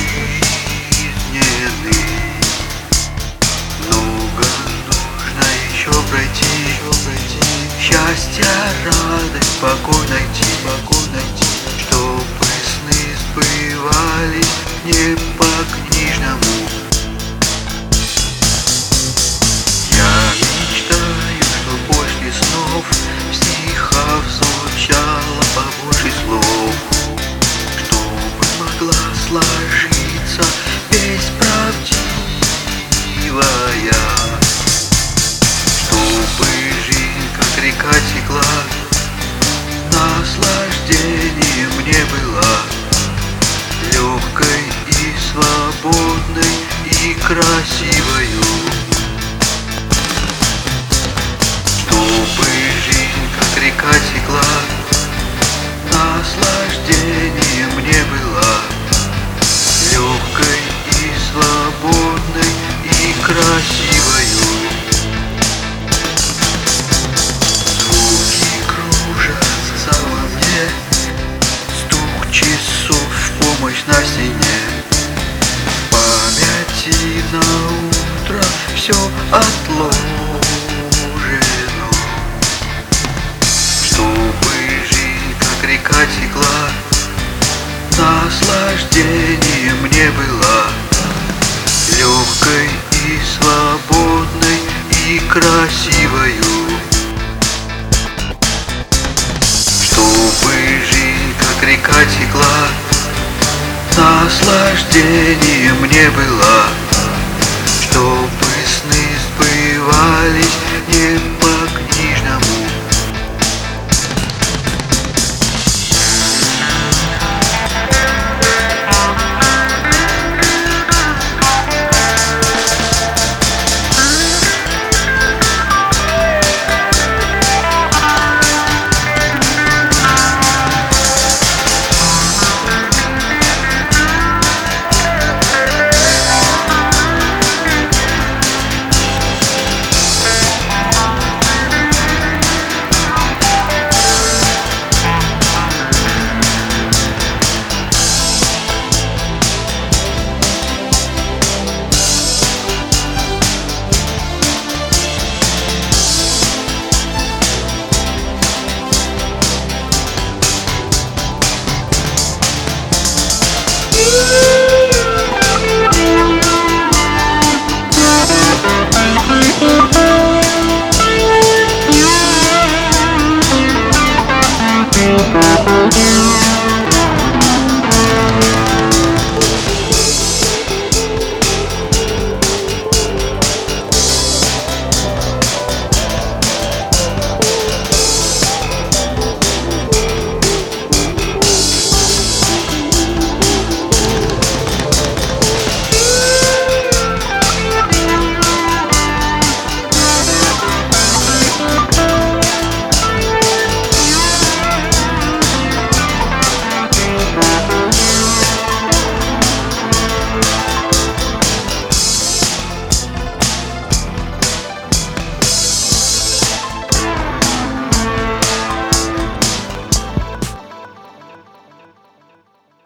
Много нужно еще пройти, счастье, радость, покой найти, чтобы сны сбывались не по-книжному. Я мечтаю, что после снов в стихах звучало побольше слов, чтобы могла сложиться весь правдивая, чтобы жизнь как река текла, наслаждением мне была, легкой и свободной и красивою. Чтобы жизнь как река текла, наслаждением мне была, легкой и свободной и красивою. Звуки кружатся во мне, стук часов в помощь на стене, в памяти на утро все отложено, чтобы жизнь как река текла, наслаждением мне была, легкой и свободной и красивою. Чтобы жизнь как река текла, наслаждением мне была, чтобы сны сбывались не по-книжному.